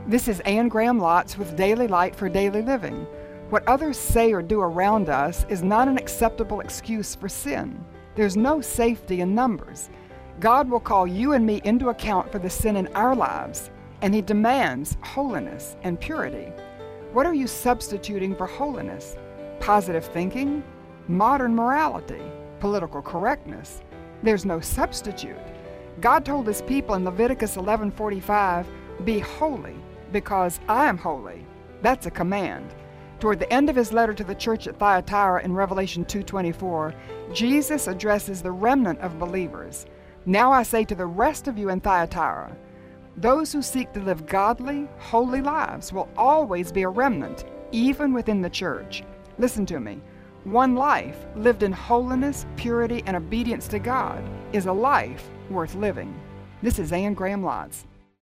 This is Anne Graham Lotz with Daily Light for Daily Living. What others say or do around us is not an acceptable excuse for sin. There's no safety in numbers. God will call you and me into account for the sin in our lives, and He demands holiness and purity. What are you substituting for holiness? Positive thinking? Modern morality? Political correctness? There's no substitute. God told His people in Leviticus 11:45, "Be holy, because I am holy." That's a command. Toward the end of His letter to the church at Thyatira in Revelation 2:24, Jesus addresses the remnant of believers. "Now I say to the rest of you in Thyatira, those who seek to live godly, holy lives will always be a remnant, even within the church." Listen to me. One life lived in holiness, purity, and obedience to God is a life worth living. This is Anne Graham Lotz.